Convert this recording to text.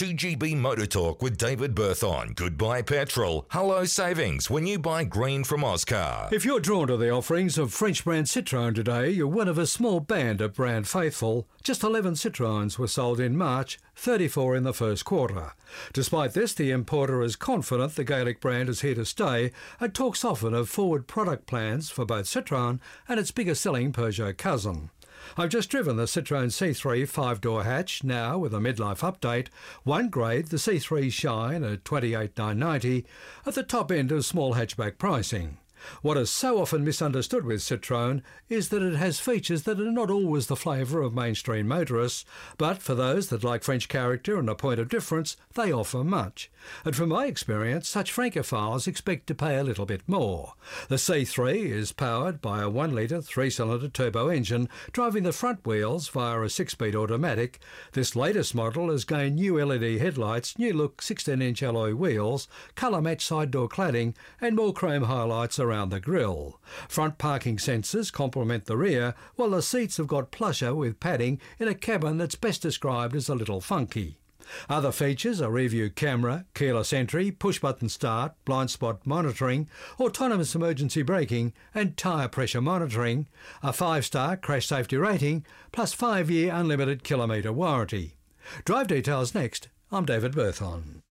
2GB Motor Talk with David Berthon. Goodbye petrol. Hello savings when you buy green from Oscar. If you're drawn to the offerings of French brand Citroën today, you're one of a small band of brand faithful. Just 11 Citroëns were sold in March, 34 in the first quarter. Despite this, the importer is confident the Gaelic brand is here to stay and talks often of forward product plans for both Citroën and its biggest selling Peugeot cousin. I've just driven the Citroën C3 5-door hatch, now with a midlife update. One grade, the C3 Shine at $28,990, at the top end of small hatchback pricing. What is so often misunderstood with Citroën is that it has features that are not always the flavour of mainstream motorists, but for those that like French character and a point of difference, they offer much. And from my experience, such Francophiles expect to pay a little bit more. The C3 is powered by a 1-litre 3-cylinder turbo engine driving the front wheels via a 6-speed automatic. This latest model has gained new LED headlights, new look 16-inch alloy wheels, colour match side door cladding and more chrome highlights around the grille. Front parking sensors complement the rear, while the seats have got plusher with padding in a cabin that's best described as a little funky. Other features are rear-view camera, keyless entry, push-button start, blind spot monitoring, autonomous emergency braking and tyre pressure monitoring, a 5-star crash safety rating, plus 5-year unlimited kilometre warranty. Drive details next. I'm David Berthon.